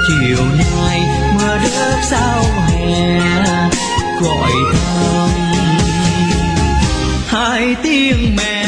chiều nay mưa rớt sao hè gọi thăm hai tiếng mẹ